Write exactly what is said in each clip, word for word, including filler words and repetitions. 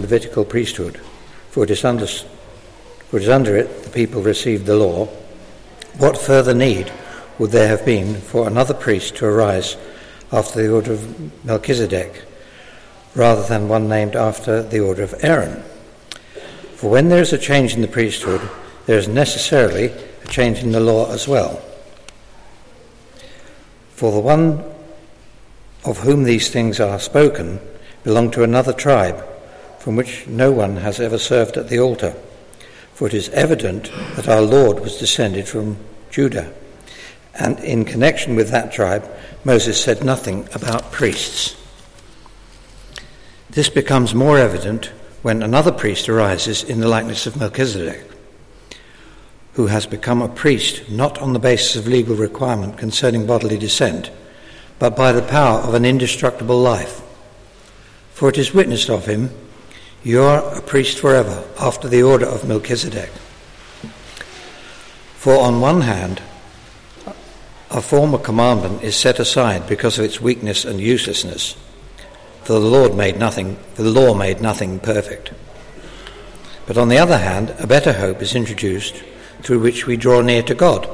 Levitical priesthood, for it is under, for it is under it the people received the law, what further need would there have been for another priest to arise after the order of Melchizedek, rather than one named after the order of Aaron? For when there is a change in the priesthood, there is necessarily a change in the law as well. For the one of whom these things are spoken belonged to another tribe, from which no one has ever served at the altar. For it is evident that our Lord was descended from Judah, and in connection with that tribe, Moses said nothing about priests. This becomes more evident when another priest arises in the likeness of Melchizedek, who has become a priest not on the basis of legal requirement concerning bodily descent, but by the power of an indestructible life. For it is witnessed of him, "You are a priest forever, after the order of Melchizedek." For on one hand, a former commandment is set aside because of its weakness and uselessness, for the Lord made nothing, the law made nothing perfect. But on the other hand, a better hope is introduced through which we draw near to God.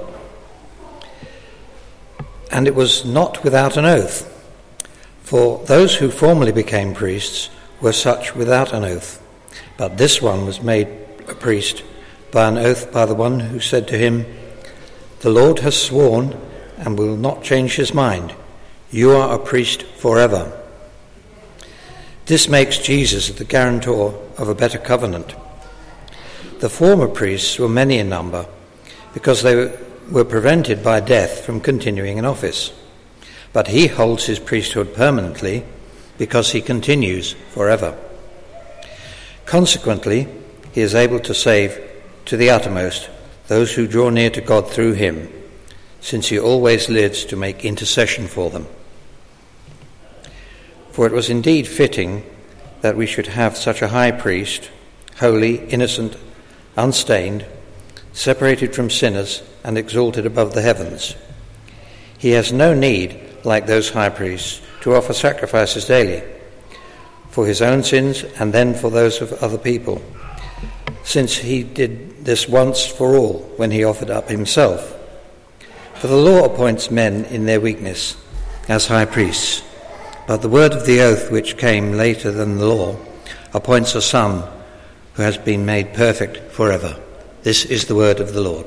And it was not without an oath, for those who formerly became priests were such without an oath, but this one was made a priest by an oath by the one who said to him, "The Lord has sworn and will not change his mind. You are a priest forever." This makes Jesus the guarantor of a better covenant. The former priests were many in number because they were prevented by death from continuing in office. But he holds his priesthood permanently because he continues forever. Consequently, he is able to save to the uttermost those who draw near to God through him, since he always lives to make intercession for them. For it was indeed fitting that we should have such a high priest, holy, innocent, unstained, separated from sinners, and exalted above the heavens. He has no need, like those high priests, to offer sacrifices daily, for his own sins and then for those of other people, since he did this once for all when he offered up himself. For the law appoints men in their weakness as high priests, but the word of the oath, which came later than the law, appoints a son who has been made perfect forever. This is the word of the Lord.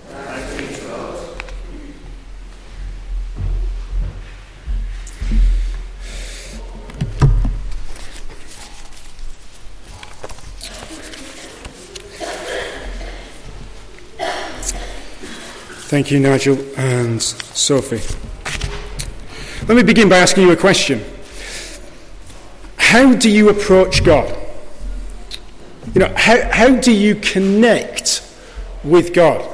Thank you, Nigel and Sophie. Let me begin by asking you a question. How do you approach God? You know, how, how do you connect with God?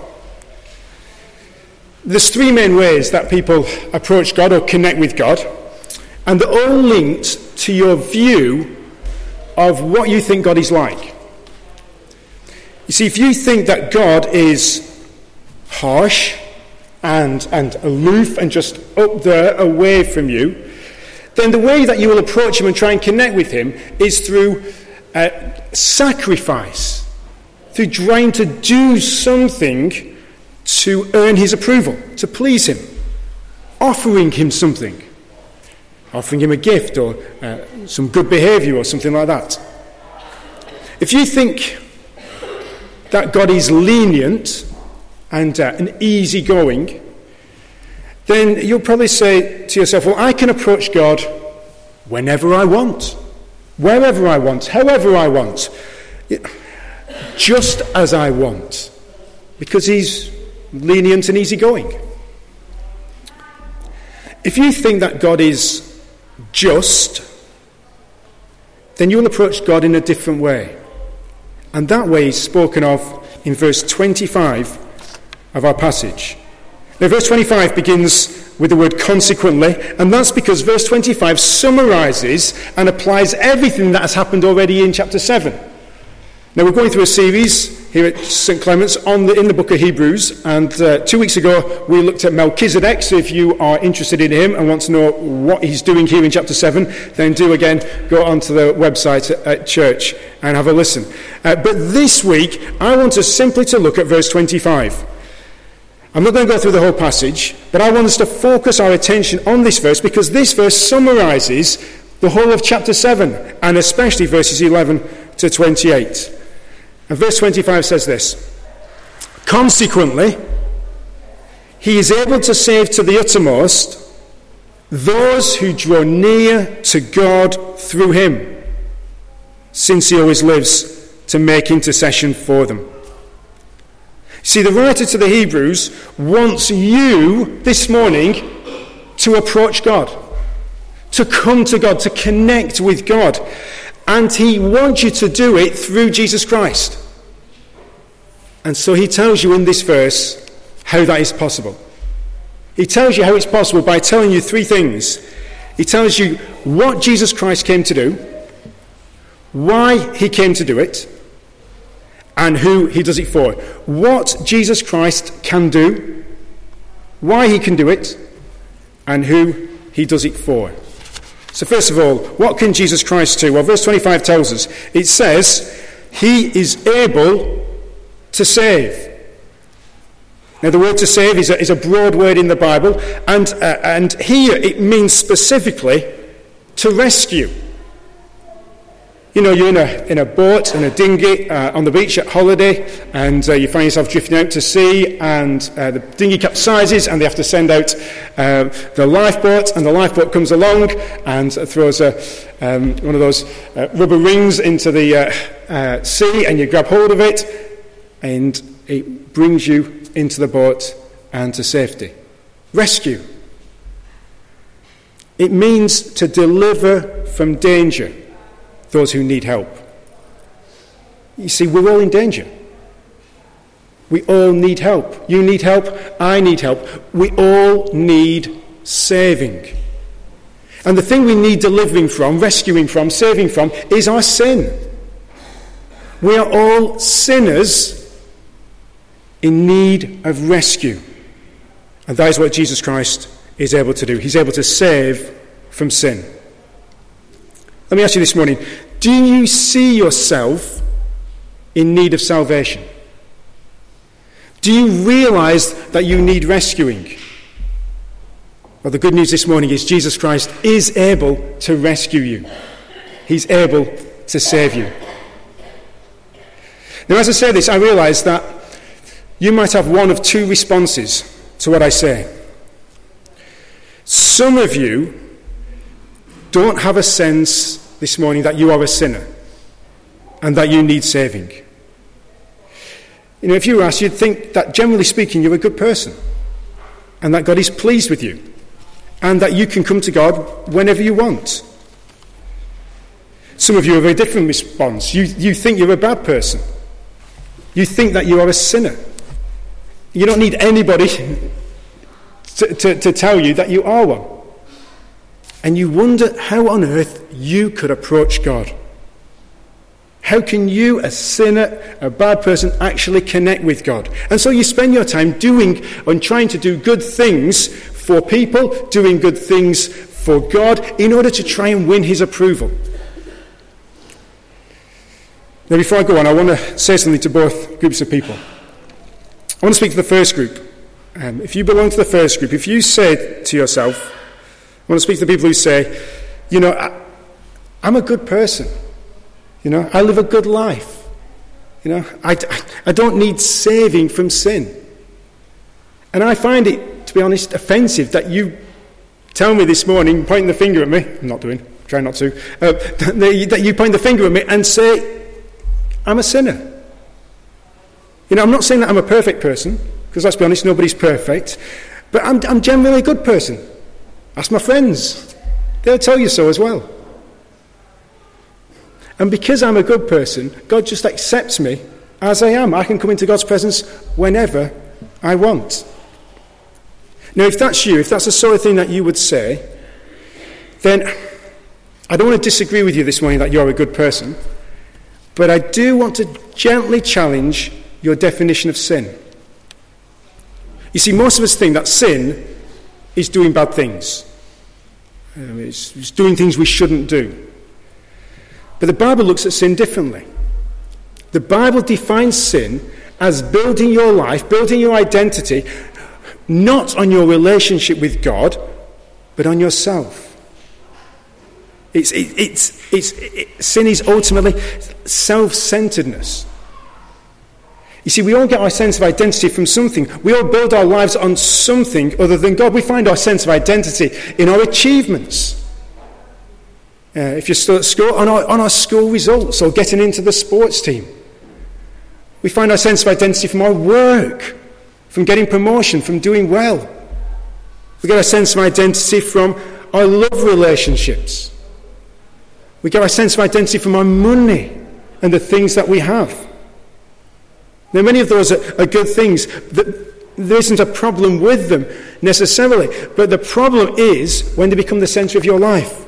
There's three main ways that people approach God or connect with God, and they're all linked to your view of what you think God is like. You see, if you think that God is harsh and, and aloof and just up there away from you, then the way that you will approach him and try and connect with him is through uh, sacrifice, through trying to do something to earn his approval, to please him, offering him something, offering him a gift or uh, some good behavior or something like that. If you think that God is lenient and, uh, and easygoing, then you'll probably say to yourself, well, I can approach God whenever I want, wherever I want, however I want, just as I want, because he's lenient and easygoing. If you think that God is just, then you'll approach God in a different way. And that way is spoken of in verse twenty-five of our passage. Now, verse twenty-five begins with the word consequently, and that's because verse twenty-five summarizes and applies everything that has happened already in chapter seven. Now, we're going through a series here at Saint Clement's on the, in the book of Hebrews, and uh, two weeks ago we looked at Melchizedek. So if you are interested in him and want to know what he's doing here in chapter seven, then do again go onto the website at, at church and have a listen. Uh, but this week I want us simply to look at verse twenty-five. I'm not going to go through the whole passage, but I want us to focus our attention on this verse, because this verse summarises the whole of chapter seven, and especially verses eleven to twenty-eight. And verse twenty-five says this: "Consequently, he is able to save to the uttermost those who draw near to God through him, since he always lives to make intercession for them." See, the writer to the Hebrews wants you this morning to approach God, to come to God, to connect with God. And he wants you to do it through Jesus Christ. And so he tells you in this verse how that is possible. He tells you how it's possible by telling you three things. He tells you what Jesus Christ came to do, why he came to do it, and who he does it for. What Jesus Christ can do, why he can do it, and who he does it for. So first of all, what can Jesus Christ do? Well, verse twenty-five tells us. It says, he is able to save. Now, the word to save is a, is a broad word in the Bible, and, uh, and here it means specifically to rescue. You know, you're in a, in a boat, in a dinghy, uh, on the beach at holiday, and uh, you find yourself drifting out to sea, and uh, the dinghy capsizes, and they have to send out uh, the lifeboat, and the lifeboat comes along and throws a, um, one of those uh, rubber rings into the uh, uh, sea, and you grab hold of it, and it brings you into the boat and to safety. Rescue. It means to deliver from danger those who need help. You see, we're all in danger. We all need help. You need help. I need help. We all need saving. And the thing we need delivering from, rescuing from, saving from, is our sin. We are all sinners in need of rescue. And that is what Jesus Christ is able to do. He's able to save from sin. Let me ask you this morning, do you see yourself in need of salvation? Do you realize that you need rescuing? Well, the good news this morning is Jesus Christ is able to rescue you. He's able to save you. Now, as I say this, I realize that you might have one of two responses to what I say. Some of you don't have a sense this morning that you are a sinner and that you need saving. You know, if you were asked, you'd think that generally speaking you're a good person and that God is pleased with you and that you can come to God whenever you want. Some of you have a very different response. You, you think you're a bad person. You think that you are a sinner. You don't need anybody to, to, to tell you that you are one. And you wonder how on earth you could approach God. How can you, a sinner, a bad person, actually connect with God? And so you spend your time doing and trying to do good things for people, doing good things for God, in order to try and win his approval. Now, before I go on, I want to say something to both groups of people. I want to speak to the first group. Um, if you belong to the first group, if you say to yourself, I want to speak to the people who say, you know, I, I'm a good person. You know, I live a good life. You know, I, I don't need saving from sin. And I find it, to be honest, offensive that you tell me this morning, pointing the finger at me, I'm not doing, try not to, uh, that you point the finger at me and say, I'm a sinner. You know, I'm not saying that I'm a perfect person, because let's be honest, nobody's perfect, but I'm, I'm generally a good person. Ask my friends. They'll tell you so as well. And because I'm a good person, God just accepts me as I am. I can come into God's presence whenever I want. Now, if that's you, if that's the sort of thing that you would say, then I don't want to disagree with you this morning that you're a good person. But I do want to gently challenge your definition of sin. You see, most of us think that sin is doing bad things. Um, it's, it's doing things we shouldn't do. But the Bible looks at sin differently. The Bible defines sin as building your life, building your identity, not on your relationship with God, but on yourself. It's, it, it's, it's, it, sin is ultimately self-centeredness. You see, we all get our sense of identity from something. We all build our lives on something other than God. We find our sense of identity in our achievements. Uh, if you're still at school, on our, on our school results or getting into the sports team. We find our sense of identity from our work, from getting promotion, from doing well. We get our sense of identity from our love relationships. We get our sense of identity from our money and the things that we have. Now, many of those are, are good things. There isn't a problem with them necessarily. But the problem is when they become the centre of your life.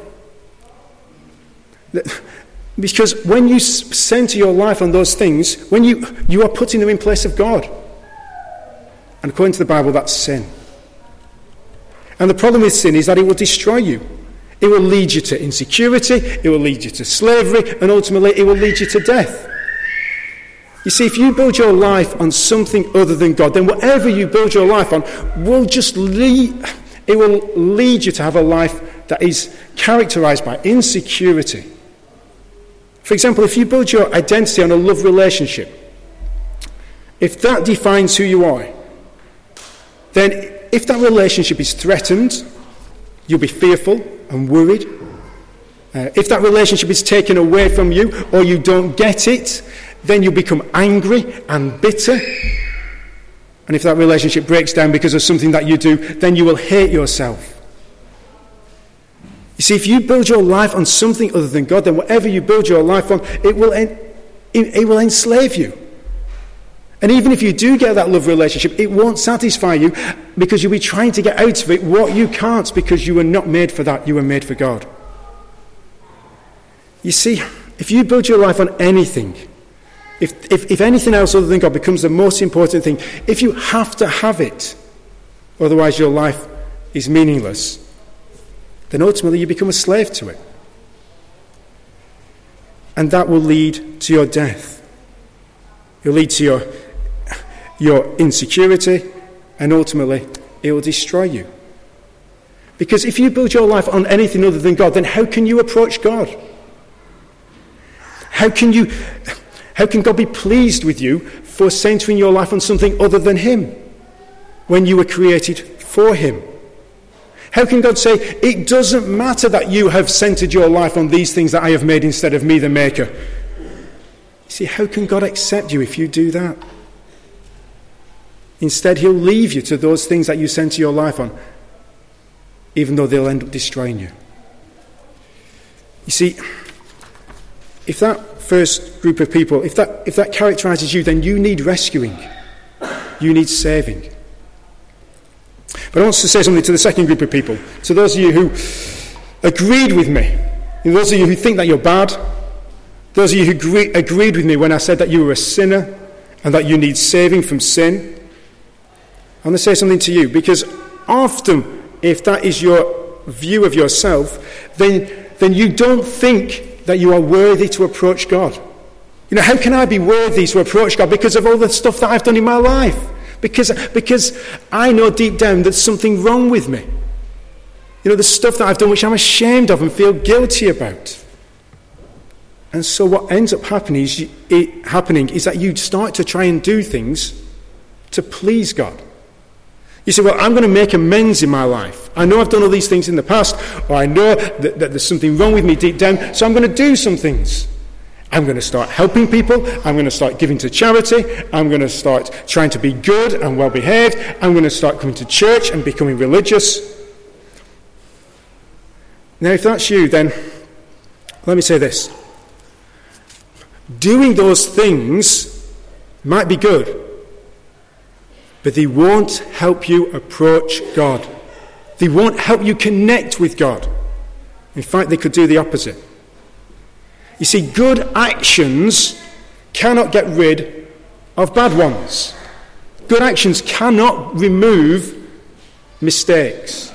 Because when you centre your life on those things, when you, you are putting them in place of God. And according to the Bible, that's sin. And the problem with sin is that it will destroy you. It will lead you to insecurity, it will lead you to slavery, and ultimately it will lead you to death. You see, if you build your life on something other than God, then whatever you build your life on will just lead, it will lead you to have a life that is characterized by insecurity. For example, if you build your identity on a love relationship, if that defines who you are, then if that relationship is threatened, you'll be fearful and worried. Uh, if that relationship is taken away from you or you don't get it, then you'll become angry and bitter. And if that relationship breaks down because of something that you do, then you will hate yourself. You see, if you build your life on something other than God, then whatever you build your life on, it will, en- it, it will enslave you. And even if you do get that love relationship, it won't satisfy you because you'll be trying to get out of it what you can't because you were not made for that. You were made for God. You see, if you build your life on anything, if, if, if anything else other than God becomes the most important thing, if you have to have it, otherwise your life is meaningless, then ultimately you become a slave to it. And that will lead to your death. It will lead to your, your insecurity, and ultimately it will destroy you. Because if you build your life on anything other than God, then how can you approach God? How can you, how can God be pleased with you for centering your life on something other than Him when you were created for Him? How can God say, it doesn't matter that you have centered your life on these things that I have made instead of me, the Maker? You see, how can God accept you if you do that? Instead, He'll leave you to those things that you center your life on, even though they'll end up destroying you. You see, if that first group of people, if that if that characterizes you, then you need rescuing. You need saving. But I want to say something to the second group of people, to those of you who agreed with me, and those of you who think that you're bad, those of you who agree, agreed with me when I said that you were a sinner and that you need saving from sin. I want to say something to you, because often, if that is your view of yourself, then, then you don't think that you are worthy to approach God. You know, how can I be worthy to approach God because of all the stuff that I've done in my life? Because, because I know deep down there's something wrong with me. You know, the stuff that I've done which I'm ashamed of and feel guilty about. And so what ends up happening is, it, happening is that you start to try and do things to please God. You say, well, I'm going to make amends in my life. I know I've done all these things in the past, or I know that, that there's something wrong with me deep down, so I'm going to do some things. I'm going to start helping people. I'm going to start giving to charity. I'm going to start trying to be good and well-behaved. I'm going to start coming to church and becoming religious. Now, if that's you, then let me say this. Doing those things might be good, but they won't help you approach God. They won't help you connect with God. In fact, they could do the opposite. You see, good actions cannot get rid of bad ones. Good actions cannot remove mistakes.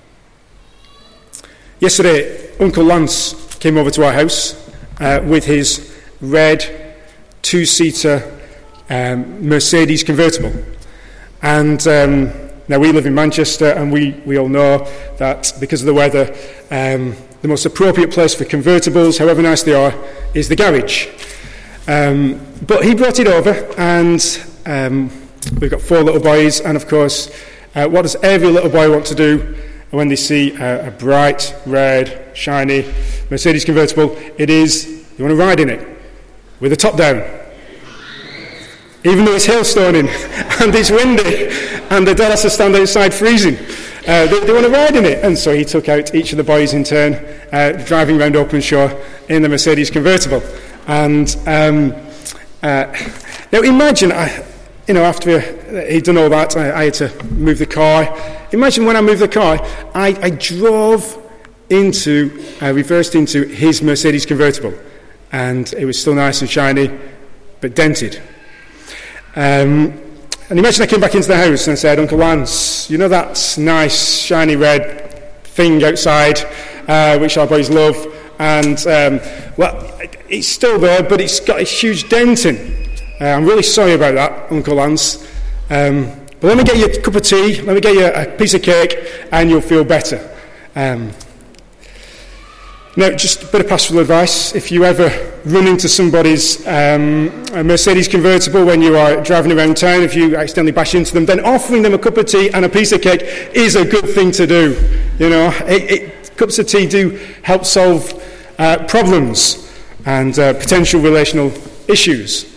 Yesterday, Uncle Lance came over to our house uh, with his red two-seater um, Mercedes convertible. And um, now we live in Manchester, and we, we all know that because of the weather, um, the most appropriate place for convertibles, however nice they are, is the garage. Um, but he brought it over, and um, we've got four little boys, and of course, uh, what does every little boy want to do when they see a, a bright, red, shiny Mercedes convertible? It is, they want to ride in it, with the top down. Even though it's hailstoning, and it's windy, and the dad has to stand outside freezing. Uh, they, they want to ride in it. And so he took out each of the boys in turn, uh, driving around Openshaw in the Mercedes convertible. And um, uh, now imagine, I, you know, after he'd done all that, I, I had to move the car. Imagine when I moved the car, I, I drove into, I reversed into his Mercedes convertible. And it was still nice and shiny, but dented. Um, and imagine I came back into the house and I said, Uncle Lance, you know that nice, shiny red thing outside, uh, which our boys love, and, um, well, it's still there, but it's got a huge dent in. Uh, I'm really sorry about that, Uncle Lance. Um, but let me get you a cup of tea, let me get you a piece of cake, and you'll feel better. Um, now, just a bit of pastoral advice. If you ever run into somebody's um, a Mercedes convertible when you are driving around town, if you accidentally bash into them, then offering them a cup of tea and a piece of cake is a good thing to do. You know, it, it, cups of tea do help solve uh, problems and uh, potential relational issues.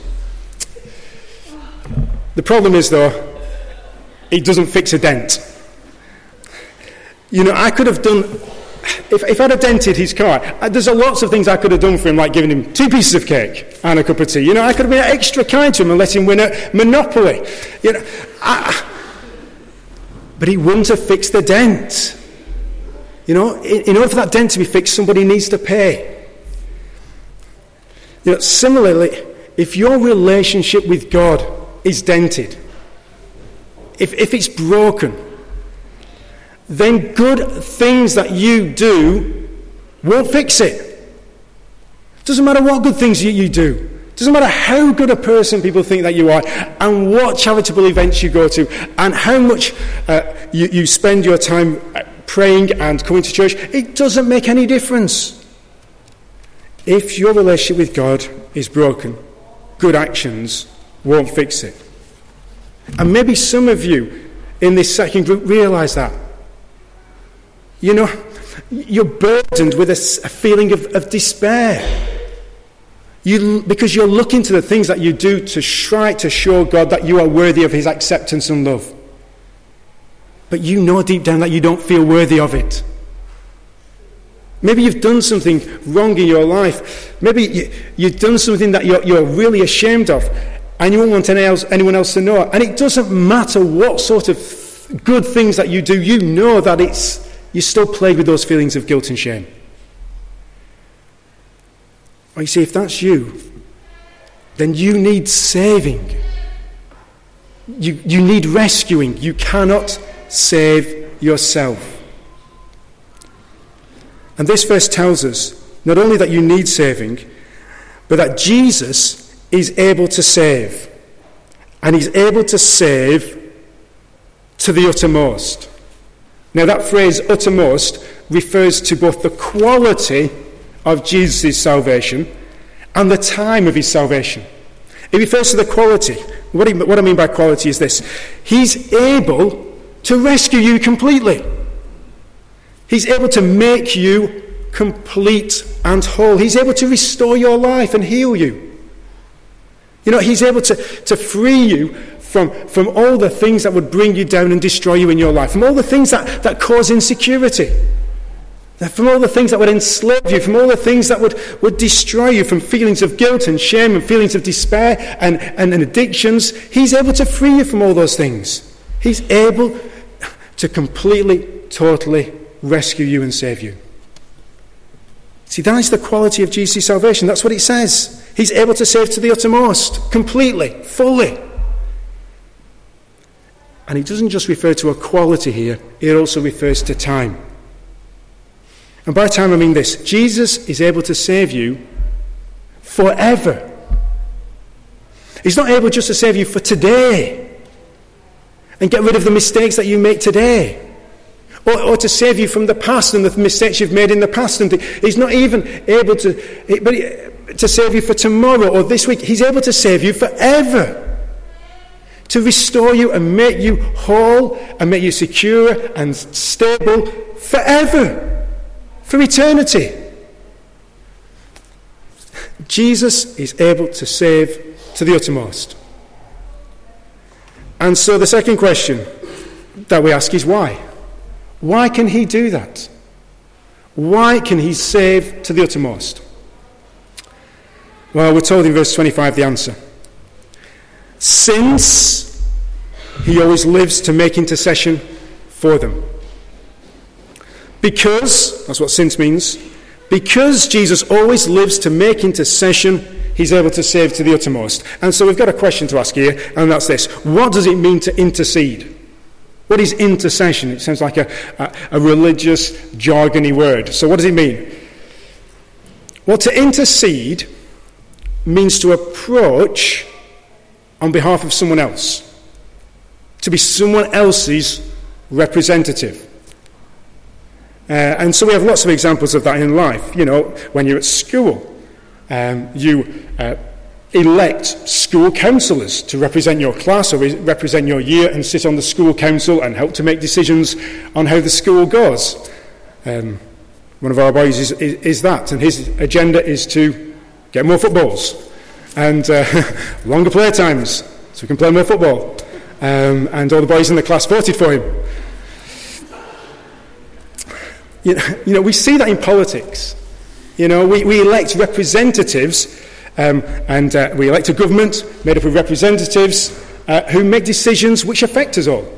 The problem is, though, it doesn't fix a dent. You know, I could have done... If, if I'd have dented his car, uh, there's a lots of things I could have done for him, like giving him two pieces of cake and a cup of tea. You know, I could have been extra kind to him and let him win a Monopoly. You know, I, but he wouldn't have fixed the dent. You know, in, in order for that dent to be fixed, somebody needs to pay. You know, similarly, if your relationship with God is dented, if if it's broken, then good things that you do won't fix it. Doesn't matter what good things you, you do. Doesn't matter how good a person people think that you are, and what charitable events you go to, and how much uh, you, you spend your time praying and coming to church. It doesn't make any difference. If your relationship with God is broken, good actions won't fix it. And maybe some of you in this second group realise that. You know, you're burdened with a, a feeling of, of despair. You, because you're looking to the things that you do to try to show God that you are worthy of his acceptance and love. But you know deep down that you don't feel worthy of it. Maybe you've done something wrong in your life. Maybe you, you've done something that you're, you're really ashamed of, and you won't want anyone else, anyone else to know. And it doesn't matter what sort of good things that you do, you know that it's you're still plagued with those feelings of guilt and shame. Well, you see, if that's you, then you need saving. You, you need rescuing. You cannot save yourself. And this verse tells us not only that you need saving, but that Jesus is able to save. And he's able to save to the uttermost. Now that phrase, uttermost, refers to both the quality of Jesus' salvation and the time of his salvation. It refers to the quality. What, he, what I mean by quality is this. He's able to rescue you completely. He's able to make you complete and whole. He's able to restore your life and heal you. You know, he's able to, to free you From, from all the things that would bring you down and destroy you in your life, from all the things that, that cause insecurity, from all the things that would enslave you, from all the things that would, would destroy you, from feelings of guilt and shame and feelings of despair and, and, and addictions. He's able to free you from all those things. He's able to completely, totally rescue you and save you. See, that is the quality of Jesus' salvation. That's what it says. He's able to save to the uttermost, completely, fully. And it doesn't just refer to a quality here, it also refers to time. And by time I mean this: Jesus is able to save you forever. He's not able just to save you for today and get rid of the mistakes that you make today, or, or to save you from the past and the mistakes you've made in the past. And he's not even able to, but to save you for tomorrow or this week. He's able to save you forever, to restore you and make you whole and make you secure and stable forever, for eternity. Jesus is able to save to the uttermost. And so the second question that we ask is why? Why can he do that? Why can he save to the uttermost? Well, we're told in verse twenty-five the answer. Since he always lives to make intercession for them. Because, that's what since means, because Jesus always lives to make intercession, he's able to save to the uttermost. And so we've got a question to ask here, and that's this. What does it mean to intercede? What is intercession? It sounds like a, a, a religious, jargony word. So what does it mean? Well, to intercede means to approach on behalf of someone else, to be someone else's representative. Uh, and so we have lots of examples of that in life. You know, when you're at school, um, you uh, elect school counsellors to represent your class or re- represent your year and sit on the school council and help to make decisions on how the school goes. Um, one of our boys is, is, is that, and his agenda is to get more footballs and uh, longer play times so we can play more football. Um, and all the boys in the class voted for him. You know, you know, we see that in politics. You know, we, we elect representatives, um, and uh, we elect a government made up of representatives uh, who make decisions which affect us all.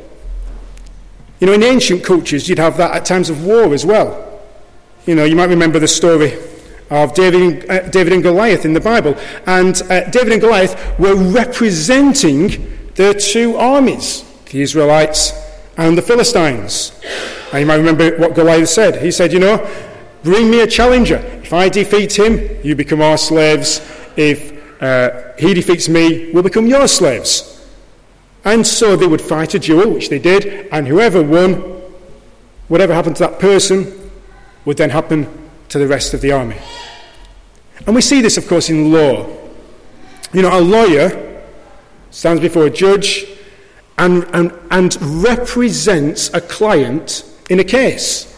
You know, in ancient cultures, you'd have that at times of war as well. You know, you might remember the story of David, uh, David and Goliath in the Bible. And uh, David and Goliath were representing their two armies, the Israelites and the Philistines. And you might remember what Goliath said. He said, you know, bring me a challenger. If I defeat him, you become our slaves. If uh, he defeats me, we'll become your slaves. And so they would fight a duel, which they did, and whoever won, whatever happened to that person, would then happen to the rest of the army. And we see this, of course, in law. You know, a lawyer stands before a judge and, and, and represents a client in a case.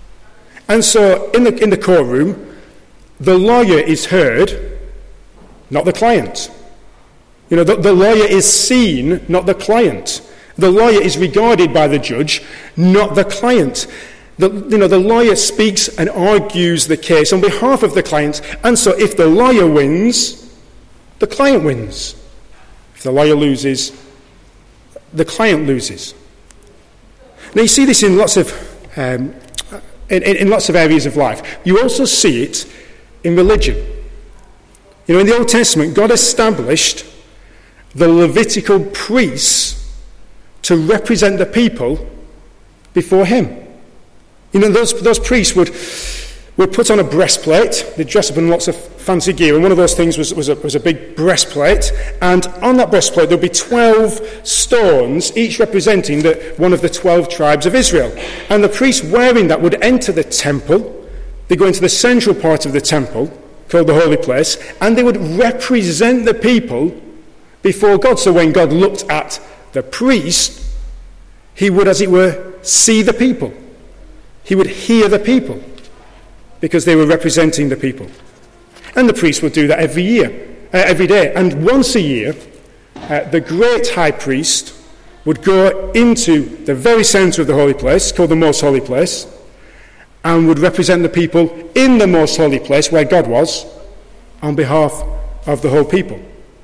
And so in the, in the courtroom, the lawyer is heard, not the client. You know, the, the lawyer is seen, not the client. The lawyer is regarded by the judge, not the client. The, you know, the lawyer speaks and argues the case on behalf of the client. And so if the lawyer wins, the client wins. If the lawyer loses, the client loses. Now you see this in lots of um, in, in lots of areas of life. You also see it in religion. You know, in the Old Testament, God established the Levitical priests to represent the people before him. You know, those those priests would would put on a breastplate. They'd dress up in lots of fancy gear, and one of those things was, was, a, was a big breastplate. And on that breastplate there'd be twelve stones, each representing the, one of the twelve tribes of Israel. And the priests wearing that would enter the temple. They go into the central part of the temple, called the holy place, and they would represent the people before God. So when God looked at the priest, he would, as it were, see the people. He would hear the people, because they were representing the people. And the priest would do that every year, uh, every day. And once a year, uh, the great high priest would go into the very centre of the holy place, called the most holy place, and would represent the people in the most holy place, where God was, on behalf of the whole people.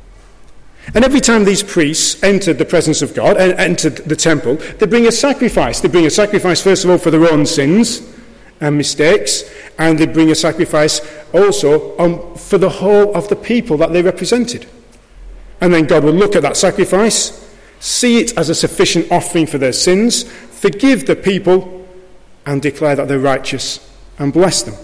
And every time these priests entered the presence of God, and entered the temple, they bring a sacrifice. They bring a sacrifice, first of all, for their own sins and mistakes, and they'd bring a sacrifice also on, for the whole of the people that they represented. And then God would look at that sacrifice, see it as a sufficient offering for their sins, forgive the people, and declare that they're righteous and bless them.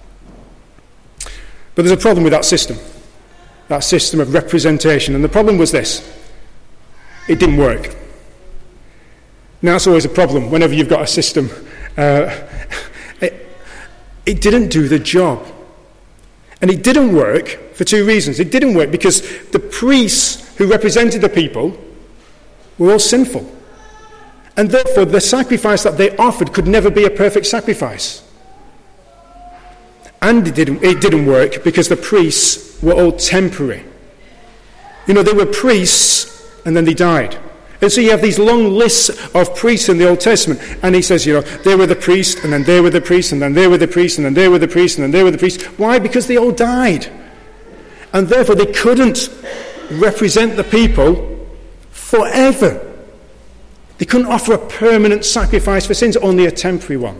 But there's a problem with that system, that system of representation. And the problem was this: it didn't work. Now, that's always a problem whenever you've got a system. Uh, it, it didn't do the job. And it didn't work for two reasons. It didn't work because the priests who represented the people were all sinful. And therefore, the sacrifice that they offered could never be a perfect sacrifice. And it didn't, it didn't work because the priests were all temporary. You know, they were priests and then they died. And so you have these long lists of priests in the Old Testament. And he says, you know, they were the priest, and then they were the priest, and then they were the priest, and then they were the priest, and then they were the priest. Why? Because they all died. And therefore they couldn't represent the people forever. They couldn't offer a permanent sacrifice for sins, only a temporary one.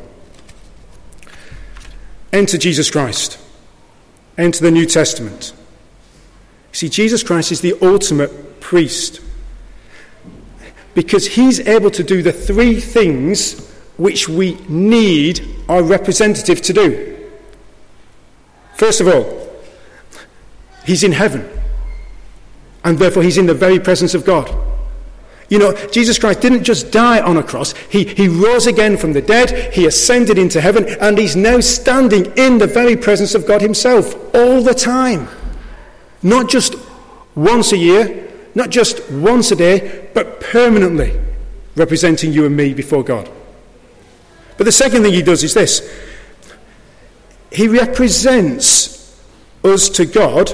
Enter Jesus Christ. Enter the New Testament. See, Jesus Christ is the ultimate priest, because he's able to do the three things which we need our representative to do. First of all, he's in heaven, and therefore he's in the very presence of God. You know, Jesus Christ didn't just die on a cross. He, he rose again from the dead, he ascended into heaven, and he's now standing in the very presence of God himself all the time. Not just once a year, not just once a day, but permanently representing you and me before God. But the second thing he does is this: he represents us to God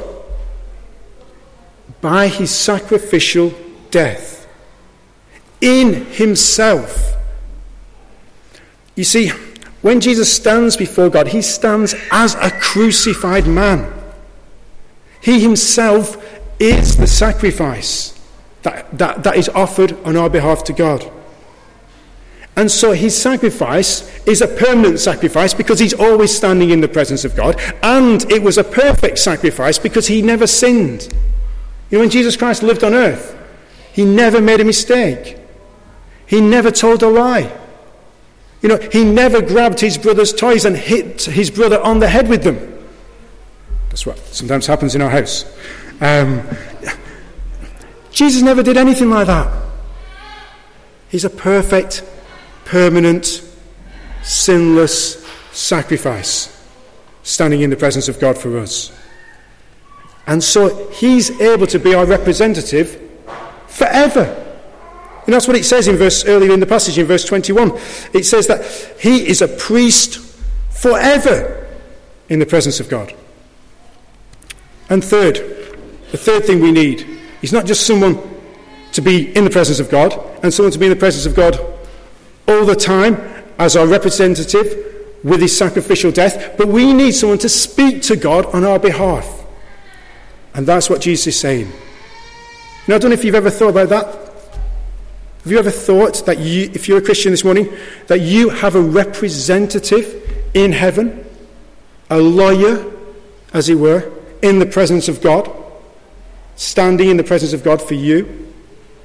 by his sacrificial death in himself. You see, when Jesus stands before God, he stands as a crucified man. He himself is the sacrifice that, that, that is offered on our behalf to God. And so his sacrifice is a permanent sacrifice because he's always standing in the presence of God, and it was a perfect sacrifice because he never sinned. You know, when Jesus Christ lived on earth, he never made a mistake. He never told a lie. You know, he never grabbed his brother's toys and hit his brother on the head with them. That's what sometimes happens in our house. Um, Jesus never did anything like that. He's a perfect, permanent, sinless sacrifice standing in the presence of God for us. And so he's able to be our representative forever. And that's what it says in verse earlier in the passage, in verse twenty-one. It says that he is a priest forever in the presence of God. And third, the third thing we need is not just someone to be in the presence of God and someone to be in the presence of God all the time as our representative with his sacrificial death, but we need someone to speak to God on our behalf. And that's what Jesus is saying. Now, I don't know if you've ever thought about that. Have you ever thought that you, if you're a Christian this morning, that you have a representative in heaven, a lawyer, as it were, in the presence of God, standing in the presence of God for you?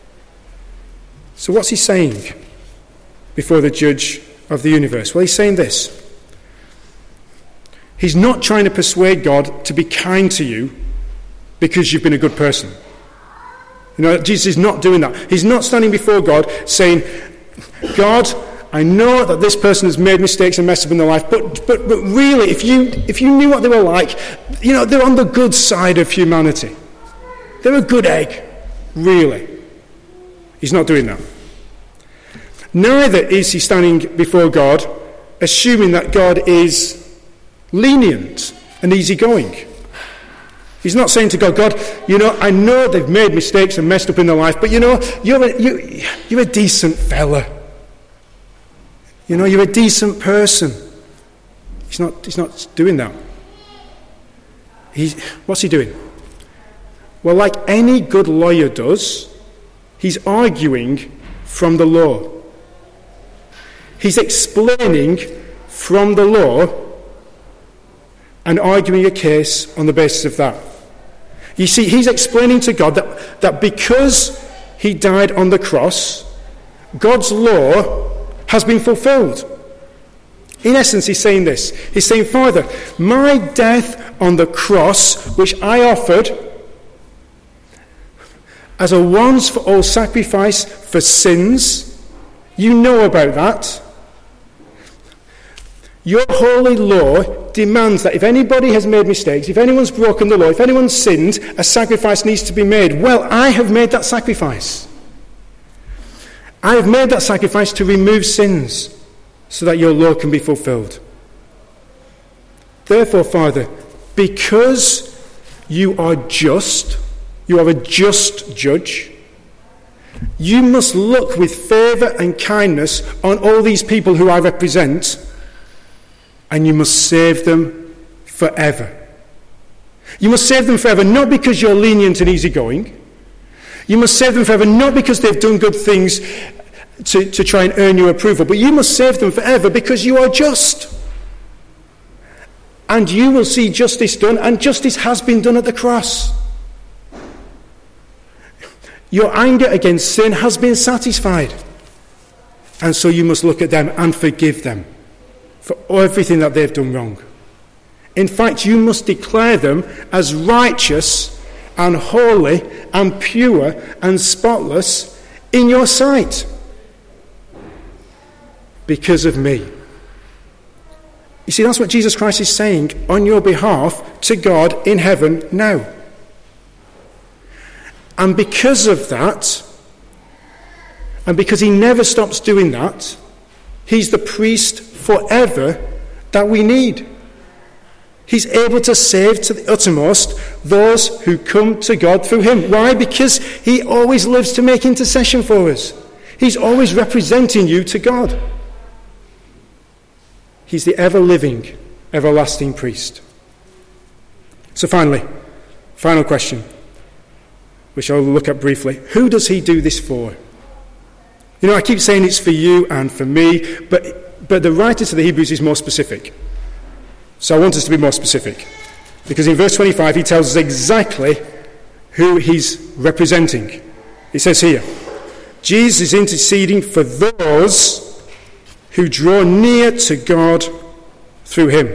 So what's he saying before the judge of the universe? Well, he's saying this. He's not trying to persuade God to be kind to you because you've been a good person. You know, Jesus is not doing that. He's not standing before God saying, God, I know that this person has made mistakes and messed up in their life, but but but really, if you if you knew what they were like, you know, they're on the good side of humanity. They're a good egg, really. He's not doing that. Neither is he standing before God assuming that God is lenient and easygoing. He's not saying to God, God, you know, I know they've made mistakes and messed up in their life, but you know, you're a, you, you're a decent fella. You know, you're a decent person. He's not, he's not doing that. He's, what's he doing? Well, like any good lawyer does, he's arguing from the law. He's explaining from the law and arguing a case on the basis of that. You see, he's explaining to God that, that because he died on the cross, God's law has been fulfilled. In essence, he's saying this. He's saying, Father, my death on the cross, which I offered as a once-for-all sacrifice for sins, you know about that. Your holy law demands that if anybody has made mistakes, if anyone's broken the law, if anyone's sinned, a sacrifice needs to be made. Well, I have made that sacrifice. I have made that sacrifice to remove sins so that your law can be fulfilled. Therefore, Father, because you are just, you are a just judge, you must look with favour and kindness on all these people who I represent, and you must save them forever. You must save them forever, not because you're lenient and easygoing. You must save them forever, not because they've done good things to, to try and earn your approval, but you must save them forever because you are just. And you will see justice done, and justice has been done at the cross. Your anger against sin has been satisfied. And so you must look at them and forgive them for everything that they've done wrong. In fact, you must declare them as righteous and holy and pure and spotless in your sight because of me. You see, that's what Jesus Christ is saying on your behalf to God in heaven now. And because of that, and because he never stops doing that, he's the priest forever that we need. He's able to save to the uttermost those who come to God through him. Why? Because he always lives to make intercession for us. He's always representing you to God. He's the ever-living, everlasting priest. So finally, final question, which I'll look at briefly. Who does he do this for? You know, I keep saying it's for you and for me, but, but the writer to the Hebrews is more specific. So I want us to be more specific. Because in verse twenty-five, he tells us exactly who he's representing. It says here, Jesus is interceding for those who draw near to God through him.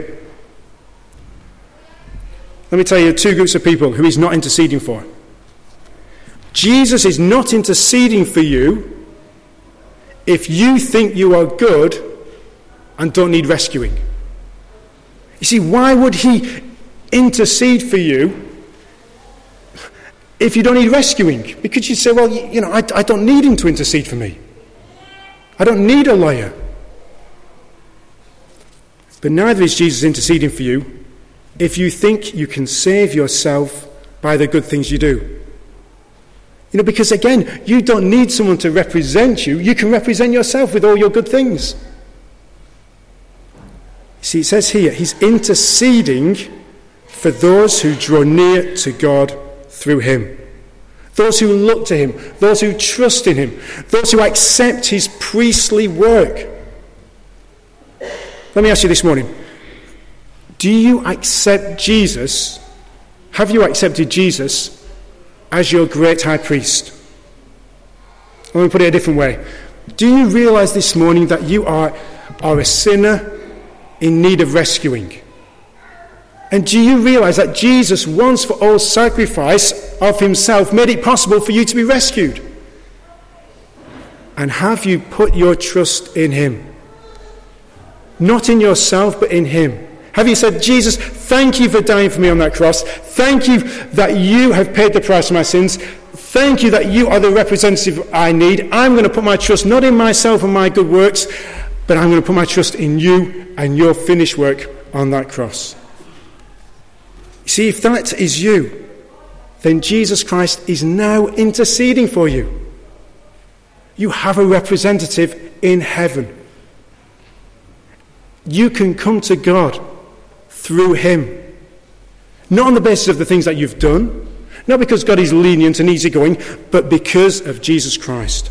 Let me tell you two groups of people who he's not interceding for. Jesus is not interceding for you if you think you are good and don't need rescuing. You see, why would he intercede for you if you don't need rescuing? Because you say, well, you know, I, I don't need him to intercede for me. I don't need a lawyer. But neither is Jesus interceding for you if you think you can save yourself by the good things you do. You know, because again, you don't need someone to represent you. You can represent yourself with all your good things. See, it says here, he's interceding for those who draw near to God through him. Those who look to him, those who trust in him, those who accept his priestly work. Let me ask you this morning, do you accept Jesus, have you accepted Jesus as your great high priest? Let me put it a different way. Do you realize this morning that you are, are a sinner in need of rescuing? And do you realize that Jesus once for all sacrifice of himself made it possible for you to be rescued? And have you put your trust in him? Not in yourself, but in him. Have you said, Jesus, thank you for dying for me on that cross. Thank you that you have paid the price for my sins. Thank you that you are the representative I need. I'm going to put my trust not in myself and my good works, but I'm going to put my trust in you and your finished work on that cross. See, if that is you, then Jesus Christ is now interceding for you. You have a representative in heaven. You can come to God through him. Not on the basis of the things that you've done, not because God is lenient and easygoing, but because of Jesus Christ.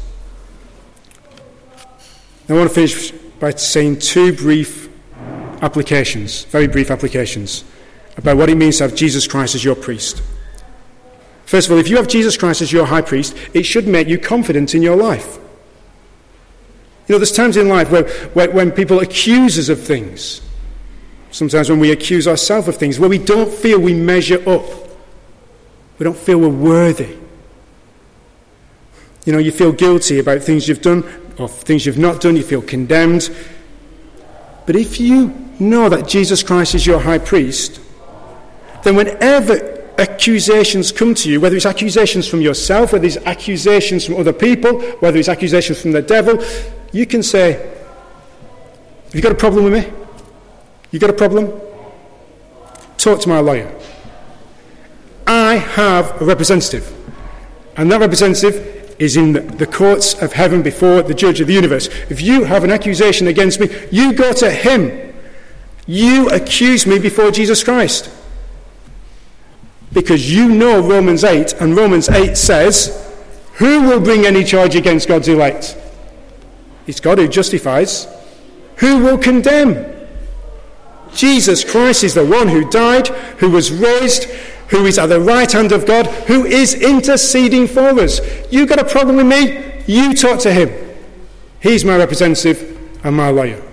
I want to finish by saying two brief applications, very brief applications. about what it means to have Jesus Christ as your priest. First of all, if you have Jesus Christ as your high priest, it should make you confident in your life. You know, there's times in life where, where when people accuse us of things, sometimes when we accuse ourselves of things, where we don't feel we measure up. We don't feel we're worthy. You know, you feel guilty about things you've done or things you've not done. You feel condemned. But if you know that Jesus Christ is your high priest, then whenever accusations come to you, whether it's accusations from yourself, whether it's accusations from other people, whether it's accusations from the devil, you can say, have you got a problem with me? You got a problem? Talk to my lawyer. I have a representative. And that representative is in the courts of heaven before the judge of the universe. If you have an accusation against me, you go to him. You accuse me before Jesus Christ. Because you know Romans eight, and Romans eight says, who will bring any charge against God's elect? It's God who justifies. Who will condemn? Jesus Christ is the one who died, who was raised, who is at the right hand of God, who is interceding for us. You got a problem with me? You talk to him. He's my representative and my lawyer.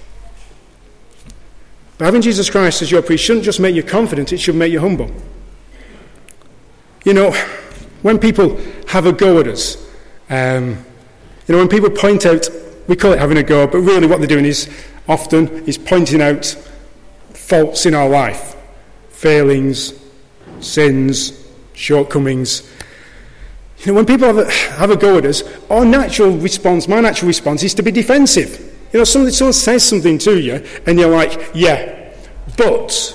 But having Jesus Christ as your priest shouldn't just make you confident, it should make you humble. You know, when people have a go at us, um, you know, when people point out, we call it having a go, but really what they're doing is often is pointing out faults in our life, failings, sins, shortcomings. You know, when people have a, have a go at us, our natural response, my natural response is to be defensive. You know, somebody, someone says something to you, and you're like, yeah, but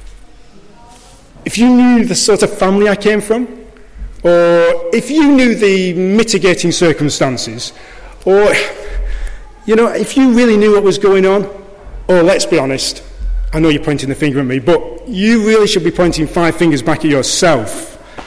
if you knew the sort of family I came from, or if you knew the mitigating circumstances, or, you know, if you really knew what was going on, or let's be honest, I know you're pointing the finger at me, but you really should be pointing five fingers back at yourself.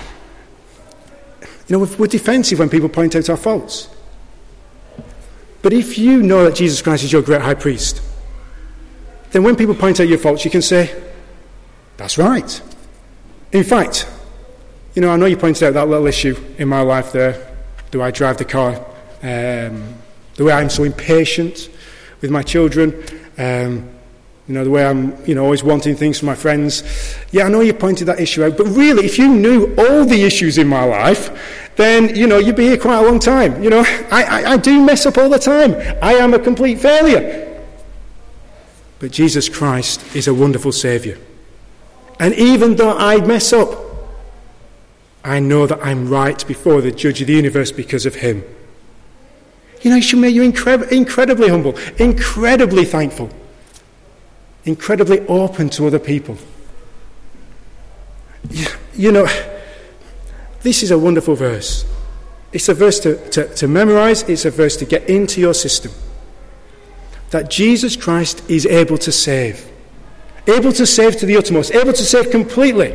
You know, we're defensive when people point out our faults. But if you know that Jesus Christ is your great high priest, then when people point out your faults, you can say, that's right. In fact, you know, I know you pointed out that little issue in my life there, the way I drive the car, um, the way I'm so impatient with my children, um, you know, the way I'm, you know, always wanting things from my friends. Yeah, I know you pointed that issue out, but really, if you knew all the issues in my life, then, you know, you'd be here quite a long time. You know, I, I, I do mess up all the time. I am a complete failure. But Jesus Christ is a wonderful Saviour. And even though I mess up, I know that I'm right before the judge of the universe because of him. You know, it should make you incre- incredibly humble, incredibly thankful, incredibly open to other people. You, you know, this is a wonderful verse. It's a verse to, to, to memorize. It's a verse to get into your system. That Jesus Christ is able to save. Able to save to the uttermost, able to save completely.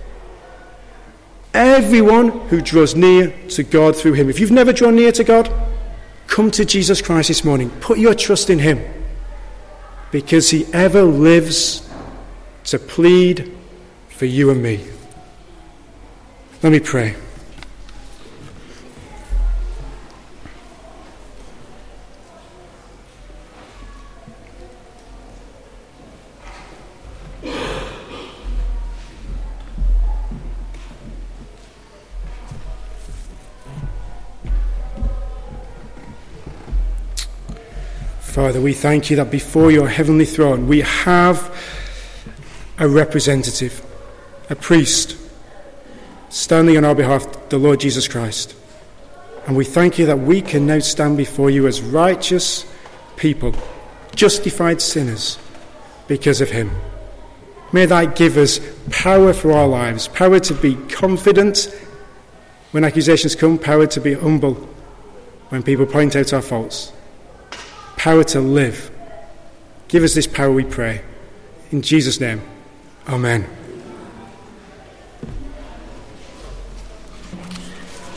Everyone who draws near to God through him. If you've never drawn near to God, come to Jesus Christ this morning. Put your trust in him. Because he ever lives to plead for you and me. Let me pray. Father, we thank you that before your heavenly throne we have a representative, a priest, standing on our behalf, the Lord Jesus Christ. And we thank you that we can now stand before you as righteous people, justified sinners, because of him. May that give us power for our lives, power to be confident when accusations come, power to be humble when people point out our faults. Power to live. Give us this power, we pray. In Jesus' name, amen.